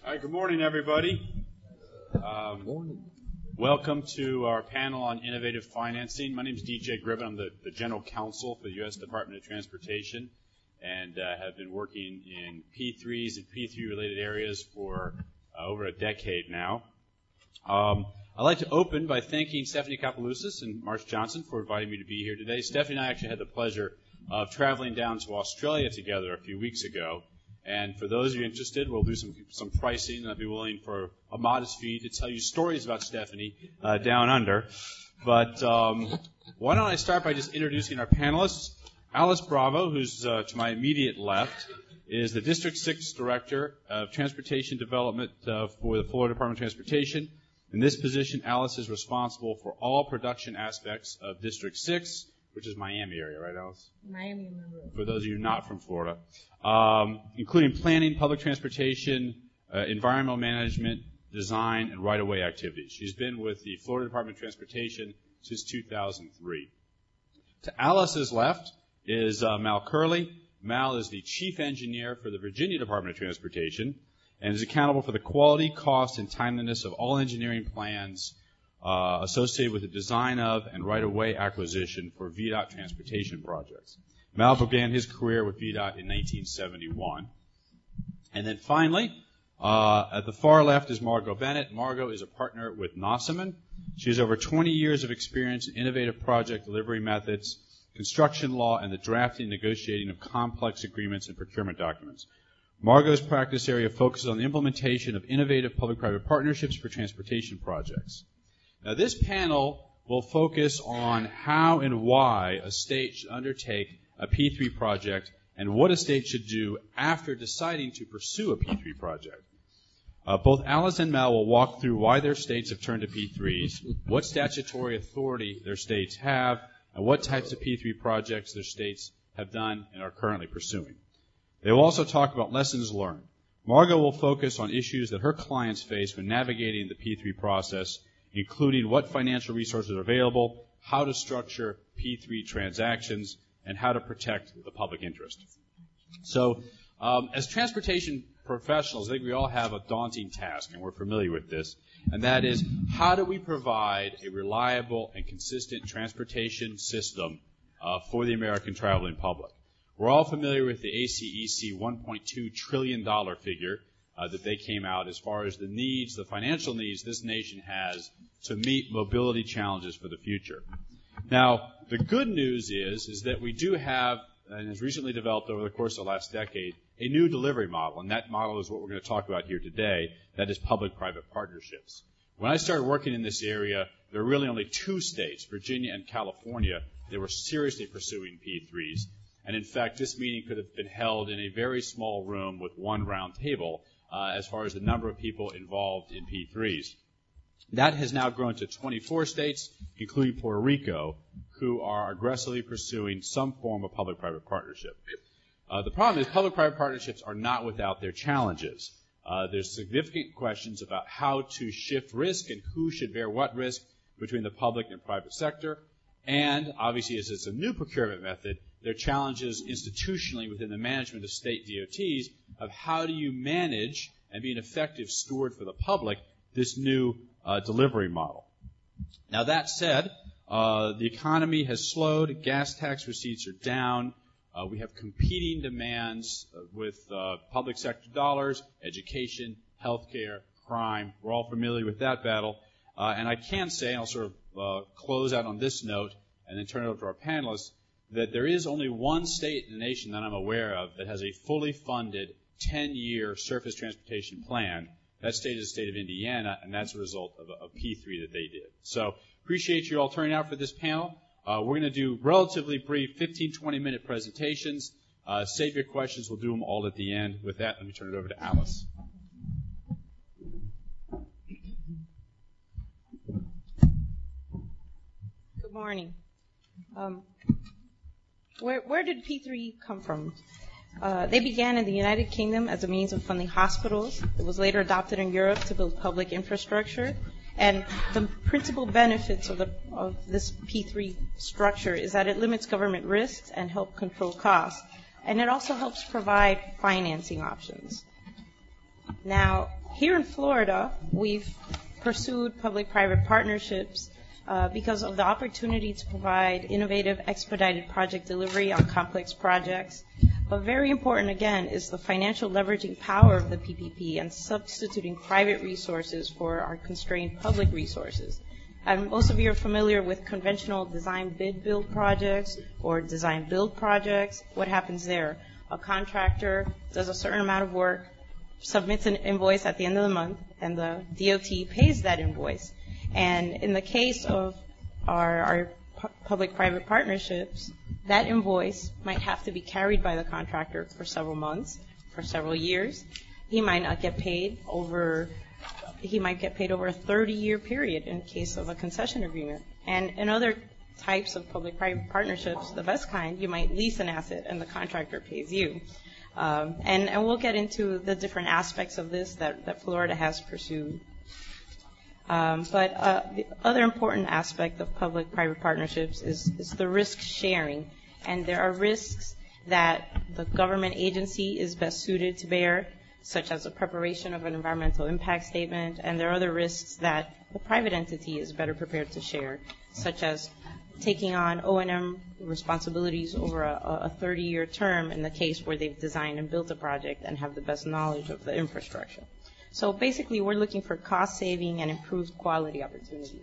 All right, good morning, everybody. Welcome to our panel on innovative financing. My name is DJ Gribbin. I'm the General Counsel for the U.S. Department of Transportation and have been working in P3s and P3-related areas for over a decade now. I'd like to open by thanking Stephanie Kapelousis and Marsh Johnson for inviting me to be here today. Stephanie and I actually had the pleasure of traveling down to Australia together a few weeks ago. And for those of you interested, we'll do some pricing, and I'd be willing for a modest fee to tell you stories about Stephanie down under. But why don't I start by just introducing our panelists. Alice Bravo, who's to my immediate left, is the District 6 Director of Transportation Development for the Florida Department of Transportation. In this position, Alice is responsible for all production aspects of District 6, which is Miami area, right, Alice? Miami. For those of you not from Florida, including planning, public transportation, environmental management, design, and right-of-way activities. She's been with the Florida Department of Transportation since 2003. To Alice's left is Mal Curley. Mal is the Chief Engineer for the Virginia Department of Transportation and is accountable for the quality, cost, and timeliness of all engineering plans associated with the design of and right-of-way acquisition for VDOT transportation projects. Mal began his career with VDOT in 1971. And then finally, at the far left is Margot Bennett. Margot is a partner with Nossaman. She has over 20 years of experience in innovative project delivery methods, construction law, and the drafting and negotiating of complex agreements and procurement documents. Margot's practice area focuses on the implementation of innovative public-private partnerships for transportation projects. Now, this panel will focus on how and why a state should undertake a P3 project and what a state should do after deciding to pursue a P3 project. Both Alice and Mal will walk through why their states have turned to P3s, what statutory authority their states have, and what types of P3 projects their states have done and are currently pursuing. They will also talk about lessons learned. Margot will focus on issues that her clients face when navigating the P3 process, including what financial resources are available, how to structure P3 transactions, and how to protect the public interest. So, as transportation professionals, I think we all have a daunting task, and we're familiar with this, and that is, how do we provide a reliable and consistent transportation system for the American traveling public? We're all familiar with the ACEC $1.2 trillion figure that they came out as far as the needs, the financial needs this nation has to meet mobility challenges for the future. Now, the good news is that we do have, and has recently developed over the course of the last decade, a new delivery model, and that model is what we're going to talk about here today. That is public-private partnerships. When I started working in this area, there were really only two states, Virginia and California, that were seriously pursuing P3s. And in fact, this meeting could have been held in a very small room with one round table as far as the number of people involved in P3s. That has now grown to 24 states, including Puerto Rico, who are aggressively pursuing some form of public-private partnership. The problem is public-private partnerships are not without their challenges. There's significant questions about how to shift risk and who should bear what risk between the public and private sector. And obviously, as it's a new procurement method, there are challenges institutionally within the management of state DOTs of how do you manage and be an effective steward for the public this new delivery model. Now, that said, the economy has slowed. Gas tax receipts are down. We have competing demands with public sector dollars, education, healthcare, crime. We're all familiar with that battle. And I can say, and I'll sort of close out on this note and then turn it over to our panelists, that there is only one state in the nation that I'm aware of that has a fully funded 10-year surface transportation plan. That state is the state of Indiana, and that's a result of a P3 that they did. So appreciate you all turning out for this panel. We're going to do relatively brief 15, 20-minute presentations. Save your questions. We'll do them all at the end. With that, let me turn it over to Alice. Good morning. Where did P3 come from? They began in the United Kingdom as a means of funding hospitals. It was later adopted in Europe to build public infrastructure. And the principal benefits of this P3 structure is that it limits government risks and helps control costs. And it also helps provide financing options. Now, Here in Florida, we've pursued public-private partnerships because of the opportunity to provide innovative, expedited project delivery on complex projects. But very important, again, is the financial leveraging power of the PPP and substituting private resources for our constrained public resources. And most of you are familiar with conventional design bid build projects or design build projects. What happens there? A contractor does a certain amount of work, submits an invoice at the end of the month, and the DOT pays that invoice. And in the case of our public-private partnerships, that invoice might have to be carried by the contractor for several months, for several years. He might not get paid over a 30-year period in case of a concession agreement. And in other types of public-private partnerships, the best kind, you might lease an asset and the contractor pays you. And we'll get into the different aspects of this that Florida has pursued. But the other important aspect of public-private partnerships is the risk sharing. And there are risks that the government agency is best suited to bear, such as the preparation of an environmental impact statement, and there are other risks that the private entity is better prepared to share, such as taking on O&M responsibilities over a 30-year term in the case where they've designed and built a project and have the best knowledge of the infrastructure. So basically, we're looking for cost-saving and improved quality opportunities.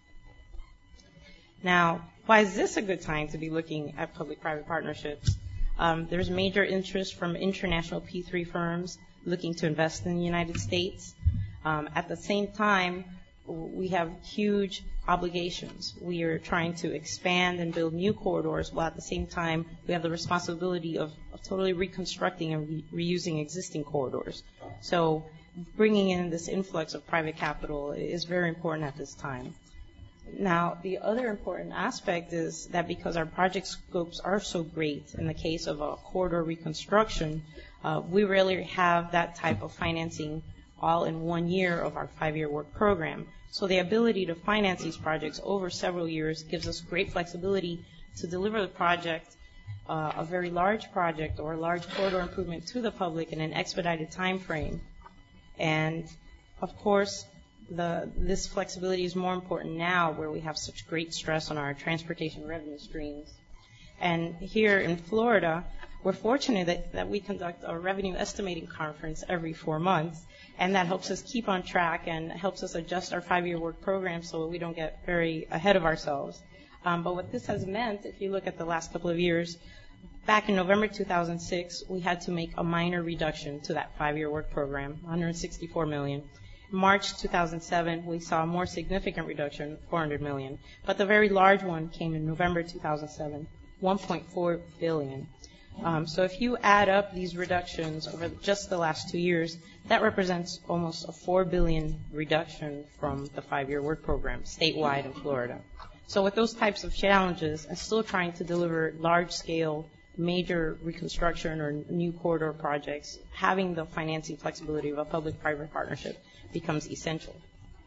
Now, why is this a good time to be looking at public-private partnerships? There's major interest from international P3 firms looking to invest in the United States. At the same time, we have huge obligations. We are trying to expand and build new corridors, while at the same time, we have the responsibility of totally reconstructing and reusing existing corridors. So bringing in this influx of private capital is very important at this time. Now, the other important aspect is that because our project scopes are so great, in the case of a corridor reconstruction, we rarely have that type of financing all in 1 year of our 5-year work program. So the ability to finance these projects over several years gives us great flexibility to deliver the project, a very large project or a large corridor improvement to the public in an expedited time frame. And, of course, this flexibility is more important now where we have such great stress on our transportation revenue streams. And here in Florida, we're fortunate that we conduct a revenue estimating conference every 4 months, and that helps us keep on track and helps us adjust our 5-year work program so that we don't get very ahead of ourselves. But what this has meant, if you look at the last couple of years, back in November 2006, we had to make a minor reduction to that 5-year work program, $164 million. March 2007, we saw a more significant reduction, $400 million. But the very large one came in November 2007, $1.4 billion. So if you add up these reductions over just the last 2 years, that represents almost a $4 billion reduction from the 5-year work program statewide in Florida. So with those types of challenges and still trying to deliver large-scale major reconstruction or new corridor projects, having the financing flexibility of a public-private partnership becomes essential.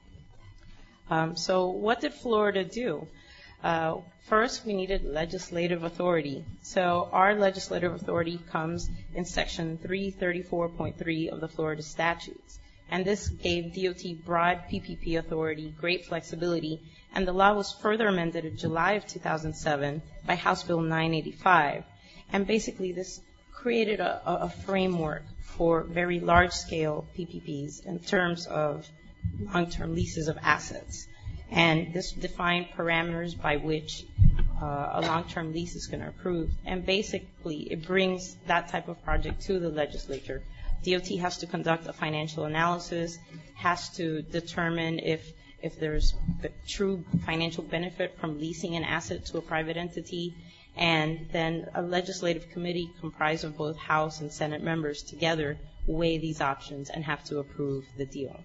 So what did Florida do? First, we needed legislative authority. So our legislative authority comes in Section 334.3 of the Florida statutes. And this gave DOT broad PPP authority, great flexibility, and the law was further amended in July of 2007 by House Bill 985. And basically this created a framework for very large-scale PPPs in terms of long-term leases of assets. And this defined parameters by which a long-term lease is going to approve. And basically, it brings that type of project to the legislature. DOT has to conduct a financial analysis, has to determine if there's the true financial benefit from leasing an asset to a private entity, and then a legislative committee comprised of both House and Senate members together weigh these options and have to approve the deal.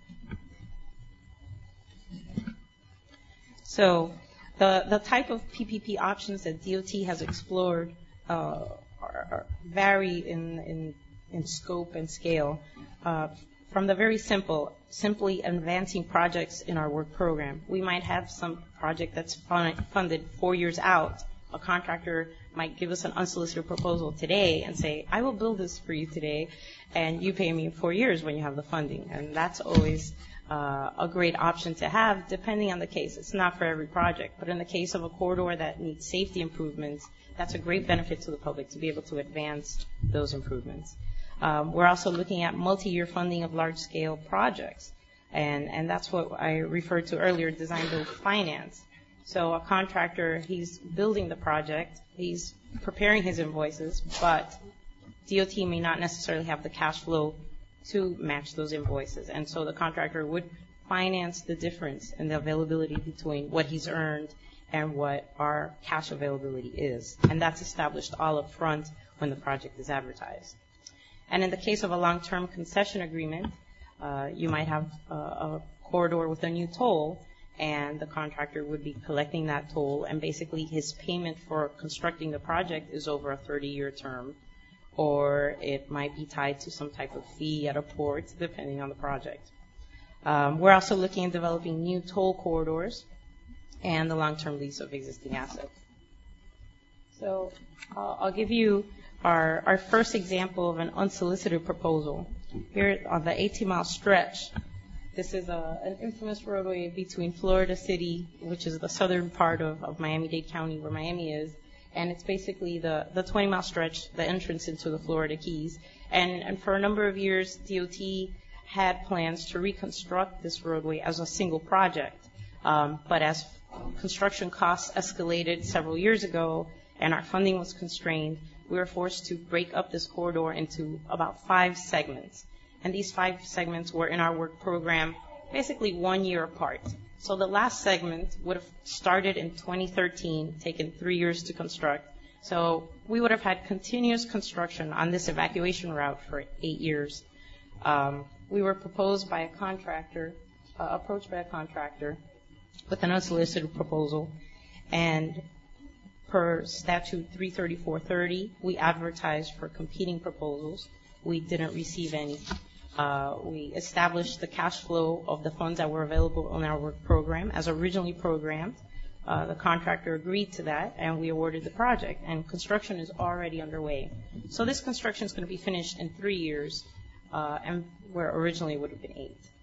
So the type of PPP options that DOT has explored vary in scope and scale. From the very simply advancing projects in our work program. We might have some project that's funded 4 years out. A contractor might give us an unsolicited proposal today and say, I will build this for you today, and you pay me in 4 years when you have the funding. And that's always a great option to have, depending on the case. It's not for every project, but in the case of a corridor that needs safety improvements, that's a great benefit to the public to be able to advance those improvements. We're also looking at multi-year funding of large-scale projects, and that's what I referred to earlier, design-build finance. So a contractor, he's building the project, he's preparing his invoices, but DOT may not necessarily have the cash flow to match those invoices. And so the contractor would finance the difference in the availability between what he's earned and what our cash availability is. And that's established all up front when the project is advertised. And in the case of a long-term concession agreement, you might have a corridor with a new toll, and the contractor would be collecting that toll, and basically his payment for constructing the project is over a 30-year term, or it might be tied to some type of fee at a port, depending on the project. We're also looking at developing new toll corridors and the long-term lease of existing assets. So I'll give you our first example of an unsolicited proposal. Here on the 18-mile stretch, this is an infamous roadway between Florida City, which is the southern part of Miami-Dade County where Miami is, and it's basically the 20-mile stretch, the entrance into the Florida Keys. And for a number of years, DOT had plans to reconstruct this roadway as a single project. But as construction costs escalated several years ago and our funding was constrained, we were forced to break up this corridor into about 5 segments. And these 5 segments were in our work program basically 1 year apart. So the last segment would have started in 2013, taken 3 years to construct. So we would have had continuous construction on this evacuation route for 8 years. We were approached by a contractor with an unsolicited proposal, and per statute 33430, we advertised for competing proposals. We didn't receive any. We established the cash flow of the funds that were available in our work program as originally programmed. The contractor agreed to that, and we awarded the project, and construction is already underway. So this construction is going to be finished in 3 years, and where originally it would have been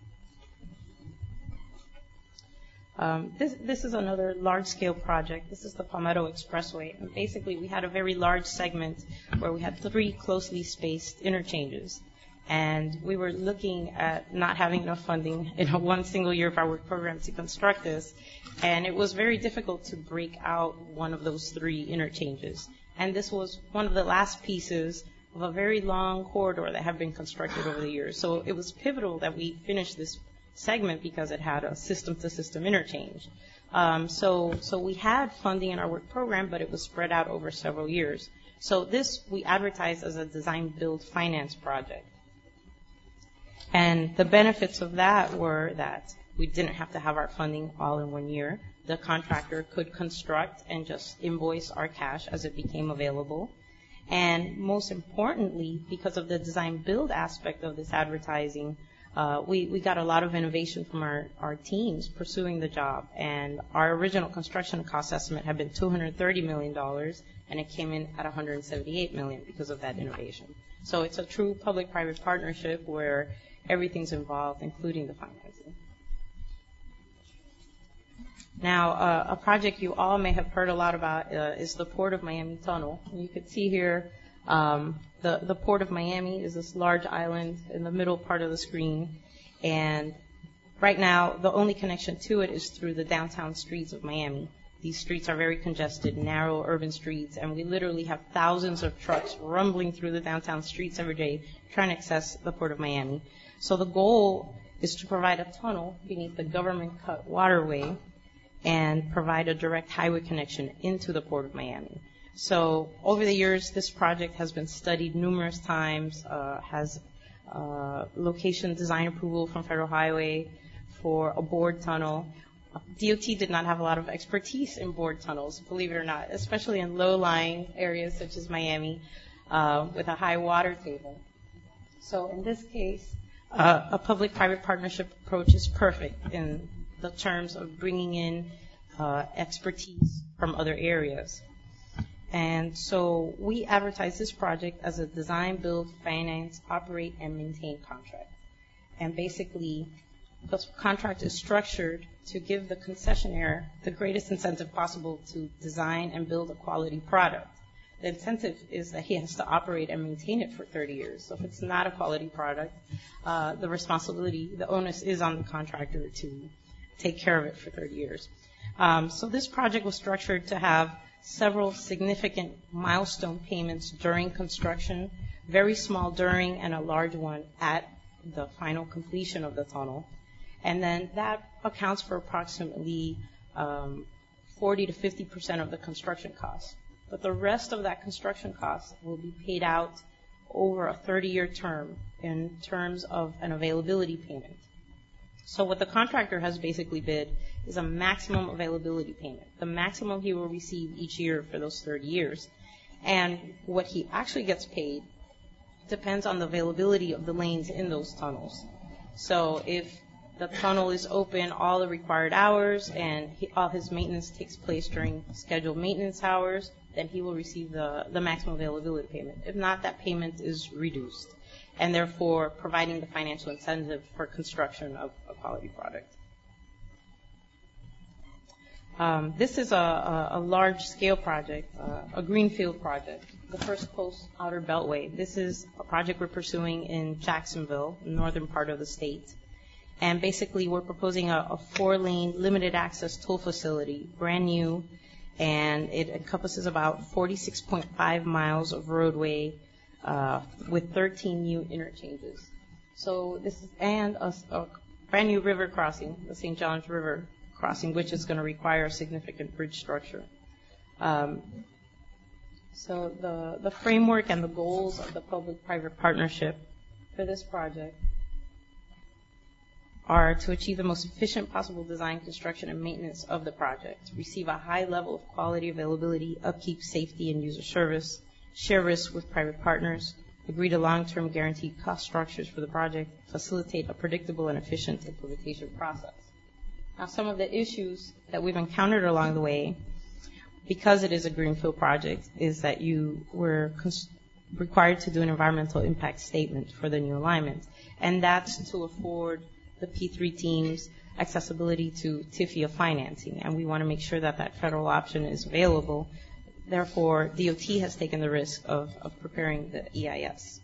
8. This is another large-scale project. This is the Palmetto Expressway. And basically, we had a very large segment where we had 3 closely spaced interchanges. And we were looking at not having enough funding in one single year of our work program to construct this. And it was very difficult to break out one of those 3 interchanges. And this was one of the last pieces of a very long corridor that had been constructed over the years. So it was pivotal that we finish this segment because it had a system-to-system interchange. So we had funding in our work program, but it was spread out over several years. So this we advertised as a design-build finance project. And the benefits of that were that we didn't have to have our funding all in 1 year. The contractor could construct and just invoice our cash as it became available. And most importantly, because of the design-build aspect of this advertising, we got a lot of innovation from our teams pursuing the job. And our original construction cost estimate had been $230 million, and it came in at $178 million because of that innovation. So it's a true public-private partnership where everything's involved, including the financing. Now, a project you all may have heard a lot about is the Port of Miami Tunnel. You can see here the Port of Miami is this large island in the middle part of the screen. And right now, the only connection to it is through the downtown streets of Miami. These streets are very congested, narrow urban streets, and we literally have thousands of trucks rumbling through the downtown streets every day trying to access the Port of Miami. So the goal is to provide a tunnel beneath the government-cut waterway and provide a direct highway connection into the Port of Miami. So over the years, this project has been studied numerous times, has location design approval from Federal Highway for a bored tunnel. DOT did not have a lot of expertise in bored tunnels, believe it or not, especially in low-lying areas such as Miami with a high water table. So in this case, a public-private partnership approach is perfect in the terms of bringing in expertise from other areas. And so we advertise this project as a design, build, finance, operate, and maintain contract. And basically, the contract is structured to give the concessionaire the greatest incentive possible to design and build a quality product. The incentive is that he has to operate and maintain it for 30 years. So if it's not a quality product, the responsibility, the onus is on the contractor to take care of it for 30 years. So this project was structured to have several significant milestone payments during construction, very small during and a large one at the final completion of the tunnel. And then that accounts for approximately 40 to 50% of the construction costs. But the rest of that construction cost will be paid out over a 30-year term in terms of an availability payment. So what the contractor has basically bid is a maximum availability payment, the maximum he will receive each year for those 30 years. And what he actually gets paid depends on the availability of the lanes in those tunnels. So if the tunnel is open all the required hours and all his maintenance takes place during scheduled maintenance hours, then he will receive the maximum availability payment. If not, that payment is reduced, and therefore providing the financial incentive for construction of a quality product. This is a large-scale project, a greenfield project, the First Coast Outer Beltway. This is a project we're pursuing in Jacksonville, the northern part of the state. And basically, we're proposing a 4-lane limited access toll facility, brand new, and it encompasses about 46.5 miles of roadway with 13 new interchanges. So this is, and a brand new river crossing, the St. Johns River crossing, which is going to require a significant bridge structure. So the framework and the goals of the public-private partnership for this project are to achieve the most efficient possible design, construction, and maintenance of the project, receive a high level of quality, availability, upkeep, safety, and user service, share risks with private partners, agree to long-term guaranteed cost structures for the project, facilitate a predictable and efficient implementation process. Now, some of the issues that we've encountered along the way, because it is a greenfield project, is that you were required to do an environmental impact statement for the new alignment, and that's to afford the P3 teams accessibility to TIFIA financing, and we want to make sure that that federal option is available. Therefore, DOT has taken the risk of preparing the EIS.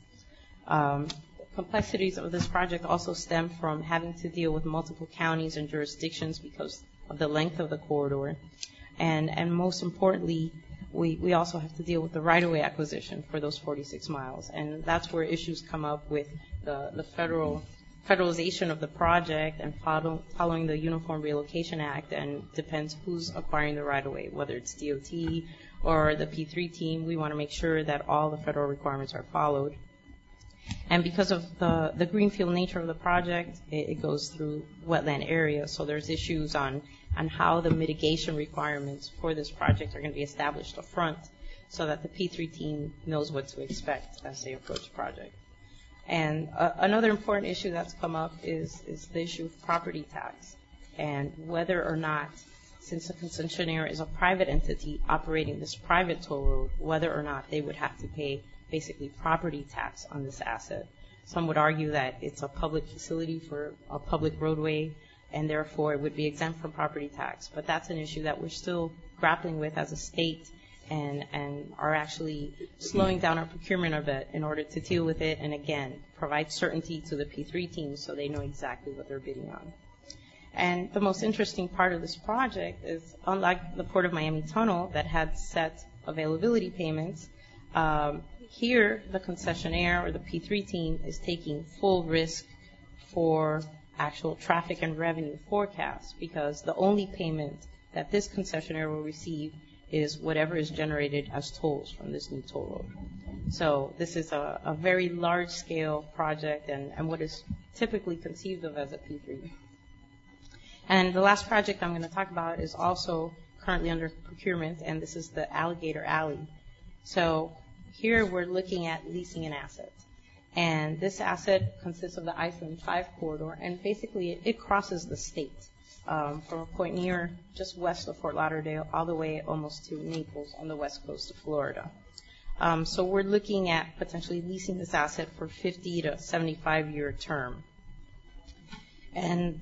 Complexities of this project also stem from having to deal with multiple counties and jurisdictions because of the length of the corridor. And most importantly, we also have to deal with the right-of-way acquisition for those 46 miles. And that's where issues come up with the federalization of the project and following the Uniform Relocation Act, and depends who's acquiring the right-of-way, whether it's DOT or the P3 team. We want to make sure that all the federal requirements are followed. And because of the greenfield nature of the project, it goes through wetland areas, so there's issues on how the mitigation requirements for this project are going to be established up front so that the P3 team knows what to expect as they approach the project. And another important issue that's come up is the issue of property tax, and whether or not, since the concessionaire is a private entity operating this private toll road, whether or not they would have to pay basically property tax on this asset. Some would argue that it's a public facility for a public roadway, and therefore it would be exempt from property tax. But that's an issue that we're still grappling with as a state, and are actually slowing down our procurement of it in order to deal with it, and again, provide certainty to the P3 teams so they know exactly what they're bidding on. And the most interesting part of this project is, unlike the Port of Miami Tunnel that had set availability payments, here the concessionaire or the P3 team is taking full risk for actual traffic and revenue forecasts, because the only payment that this concessionaire will receive is whatever is generated as tolls from this new toll road. So this is a very large-scale project, and what is typically conceived of as a P3. And the last project I'm going to talk about is also currently under procurement, and this is the Alligator Alley. So here we're looking at leasing an asset. And this asset consists of the I-75 corridor, and basically it crosses the state. from a point near just west of Fort Lauderdale all the way almost to Naples on the west coast of Florida. So we're looking at potentially leasing this asset for 50 to 75-year term. And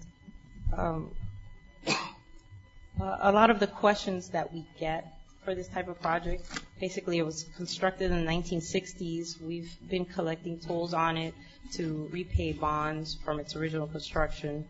a lot of the questions that we get for this type of project, basically it was constructed in the 1960s. We've been collecting tolls on it to repay bonds from its original construction.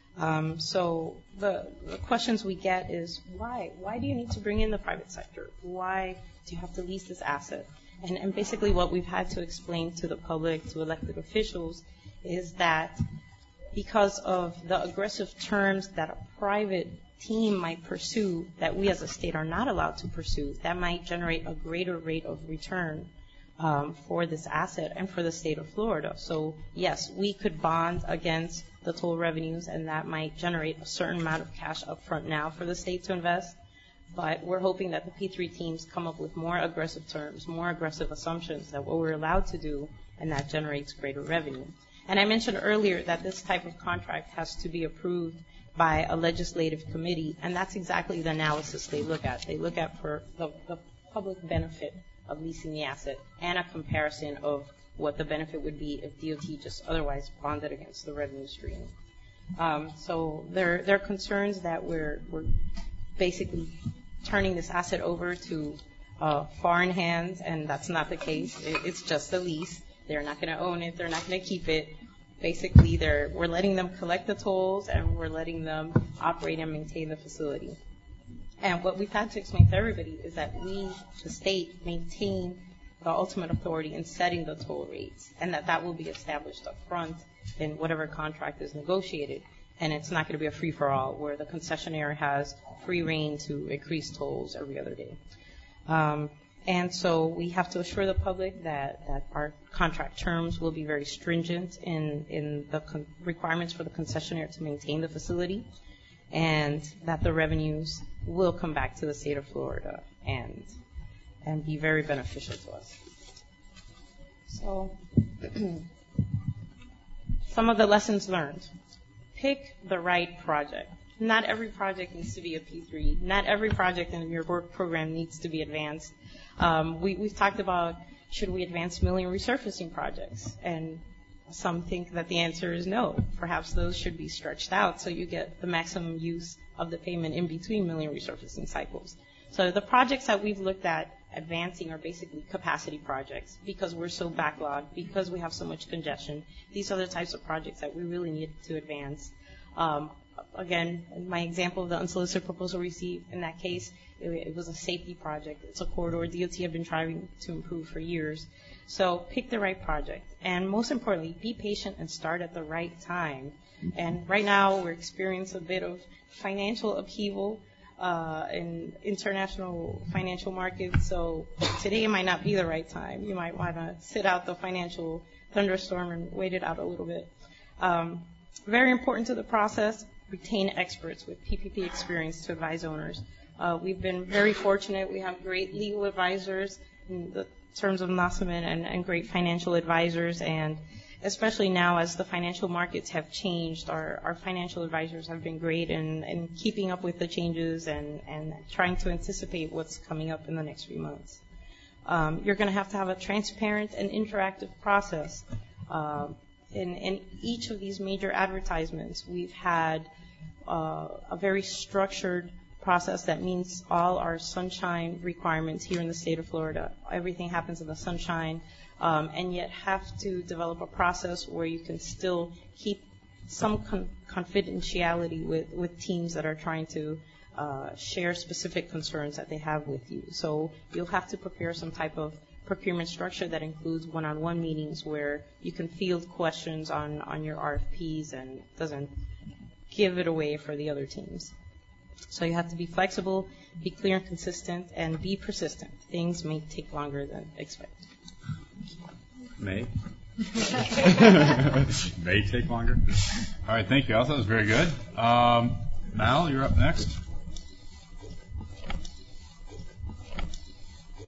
So the questions we get is, why? Why do you need to bring in the private sector? Why do you have to lease this asset? And basically what we've had to explain to the public, to elected officials, is that because of the aggressive terms that a private team might pursue that we as a state are not allowed to pursue, that might generate a greater rate of return for this asset and for the state of Florida. So yes, we could bond against the toll revenues, and that might generate a certain amount of cash up front now for the state to invest. But we're hoping that the P3 teams come up with more aggressive terms, more aggressive assumptions that what we're allowed to do, and that generates greater revenue. And I mentioned earlier that this type of contract has to be approved by a legislative committee, and that's exactly the analysis they look at. They look at for the public benefit of leasing the asset and a comparison of what the benefit would be if DOT just otherwise bonded against the revenue stream. So there are concerns that we're basically turning this asset over to foreign hands, and that's not the case. It's just a lease. They're not going to own it. They're not going to keep it. Basically, we're letting them collect the tolls, and we're letting them operate and maintain the facility. And what we've had to explain to everybody is that we, the state, maintain the ultimate authority in setting the toll rates, and that will be established up front in whatever contract is negotiated. And it's not going to be a free-for-all where the concessionaire has free reign to increase tolls every other day. And so we have to assure the public that our contract terms will be very stringent in the requirements for the concessionaire to maintain the facility, and that the revenues will come back to the state of Florida and be very beneficial to us. So some of the lessons learned. Pick the right project. Not every project needs to be a P3. Not every project in your work program needs to be advanced. We've talked about, should we advance milling resurfacing projects? And some think that the answer is no. Perhaps those should be stretched out so you get the maximum use of the payment in between milling resurfacing cycles. So the projects that we've looked at advancing are basically capacity projects because we're so backlogged, because we have so much congestion. These are the types of projects that we really need to advance. Again, my example of the unsolicited proposal received, in that case, it was a safety project. It's a corridor DOT have been trying to improve for years. So pick the right project. And most importantly, be patient and start at the right time. And right now, we're experiencing a bit of financial upheaval in international financial markets. So today might not be the right time. You might want to sit out the financial thunderstorm and wait it out a little bit. Very important to the process, retain experts with PPP experience to advise owners. We've been very fortunate. We have great legal advisors in the terms of Nassaman and great financial advisors. And especially now as the financial markets have changed, our financial advisors have been great in keeping up with the changes and trying to anticipate what's coming up in the next few months. You're going to have a transparent and interactive process. In each of these major advertisements, we've had a very structured process that meets all our sunshine requirements here in the state of Florida. Everything happens in the sunshine, and yet have to develop a process where you can still keep some confidentiality with teams that are trying to share specific concerns that they have with you. So you'll have to prepare some type of procurement structure that includes one-on-one meetings where you can field questions on your RFPs and doesn't give it away for the other teams. So you have to be flexible, be clear and consistent, and be persistent. Things may take longer than expected. May take longer. All right, thank you. I thought it was very good. Mal, you're up next.